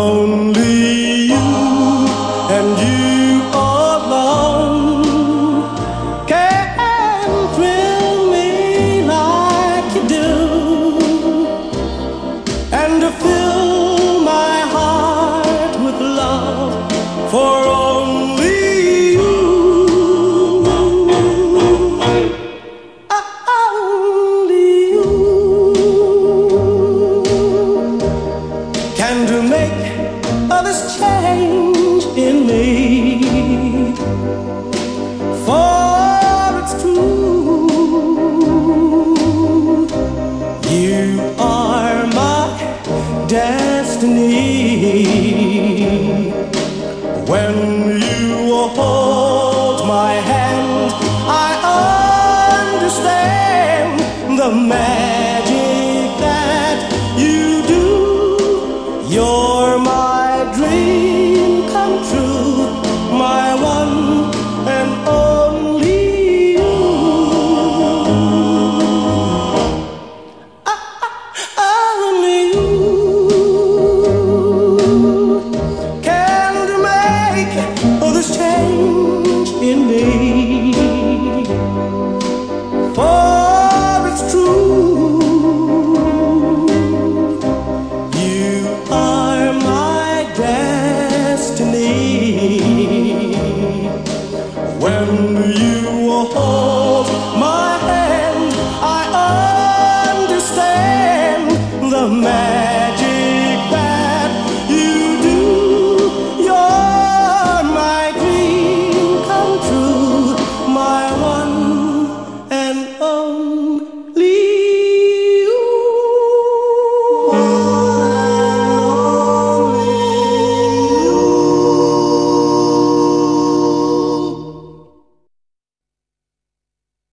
only you and you alone can thrill me like you do, and to fill my heart with love for only you. Only you can to make others change in me, for it's true, you are my destiny. When you hold my hand, I understand the magic that you do. You're my dream come true.